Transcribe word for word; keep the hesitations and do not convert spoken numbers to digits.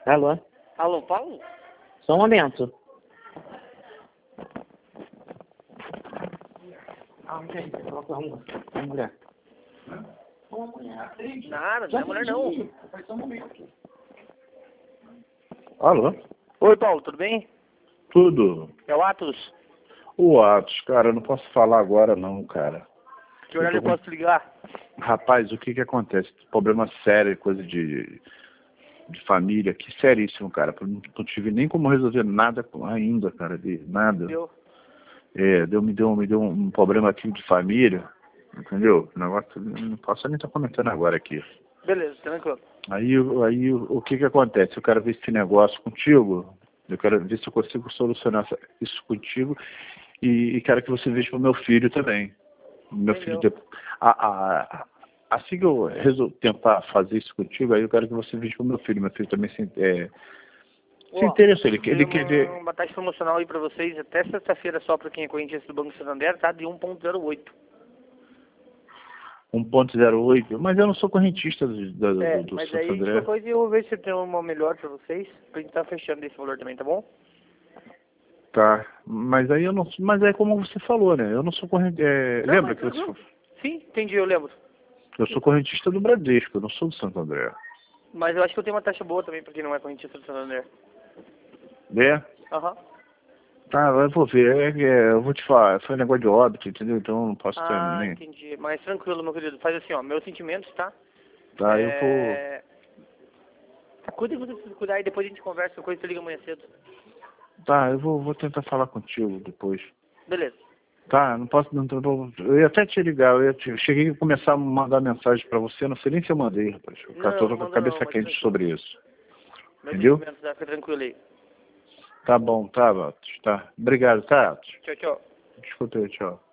Alô? Alô, Paulo? Só um momento. Ah, não tem. Fala com a mulher. Uma mulher. Nada, não é mulher não. Alô? Oi, Paulo, tudo bem? Tudo. É o Atos? O Atos, cara, eu não posso falar agora não, cara. Que horário eu tô com- posso te ligar? Rapaz, o que que acontece? Problema sério, coisa de, de família, que seríssimo, cara. Eu não, não tive nem como resolver nada ainda, cara, de nada. Deu? É, deu, me, deu, me deu um problema aqui de família, entendeu? O negócio, eu não posso nem estar comentando agora aqui. Beleza, tranquilo. Aí, aí o o que que acontece? Eu quero ver esse negócio contigo, eu quero ver se eu consigo solucionar essa- isso contigo e, e quero que você veja para o meu filho também. Meu filho, Entendeu? de- a, a, assim que eu resolver tentar fazer isso contigo, aí eu quero que você veja para o meu filho. Meu filho também se, é, se Ó, interessa, ele, ele tem quer uma, ver. uma taxa promocional aí pra vocês até sexta-feira só pra quem é correntista do Banco Santander, tá? De um ponto zero oito. um ponto zero oito, mas eu não sou correntista do, do, É, do, do mas Santo aí André. depois eu vou ver se tem uma melhor pra vocês, pra gente tá fechando esse valor também, tá bom? Tá, mas aí eu não, mas é como você falou, né? Eu não sou correntista, é, Não, lembra mas que você tranquilo. falou? Sim, entendi, eu lembro. Eu sou correntista do Bradesco, eu não sou do Santo André. Mas eu acho que eu tenho uma taxa boa também pra quem não é correntista do Santander. É? Aham. Tá, eu vou ver, é, que, é, eu vou te falar, foi um negócio de óbito, entendeu? Então eu não posso ter Ah, nem. entendi. Mas tranquilo, meu querido. Faz assim, ó, meus sentimentos, tá? Tá, eu vou. É... Cuida que você precisa cuidar e depois a gente conversa, qualquer coisa você liga amanhã cedo. Tá, eu vou, vou tentar falar contigo depois. Beleza. Tá, não posso, não, eu vou- eu ia até te ligar, eu, ia te, eu cheguei a começar a mandar mensagem pra você, não sei nem se eu mandei, rapaz. Eu Não, tô não com a manda cabeça não, mas quente tranquilo. sobre isso. Meus Entendeu? sentimentos, tá? Fica tranquilo aí. Tá bom, tá, Atos, tá. Obrigado, tá, Atos? Tchau, tchau. Escuta aí, tchau.